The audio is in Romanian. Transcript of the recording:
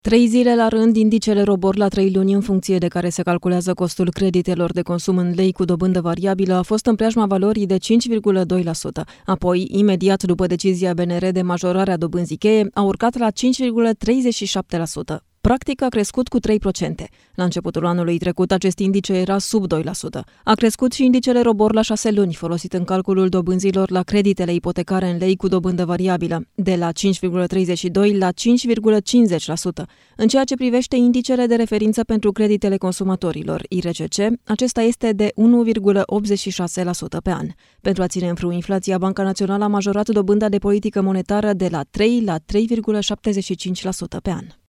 3 zile la rând, indicele ROBOR la 3 luni în funcție de care se calculează costul creditelor de consum în lei cu dobândă variabilă a fost în preajma valorii de 5,2%. Apoi, imediat după decizia BNR de majorare a dobânzii cheie, a urcat la 5,37%. Practic a crescut cu 3%. La începutul anului trecut, acest indice era sub 2%. A crescut și indicele ROBOR la 6 luni, folosit în calculul dobânzilor la creditele ipotecare în lei cu dobândă variabilă, de la 5,32 la 5,50%. În ceea ce privește indicele de referință pentru creditele consumatorilor, IRCC, acesta este de 1,86% pe an. Pentru a ține în frâu inflația, Banca Națională a majorat dobânda de politică monetară de la 3 la 3,75% pe an.